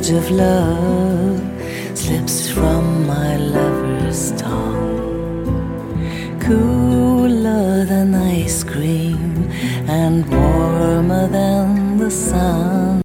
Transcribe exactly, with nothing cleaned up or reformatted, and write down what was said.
language of love slips from my lover's tongue. Cooler than ice cream and warmer than the sun.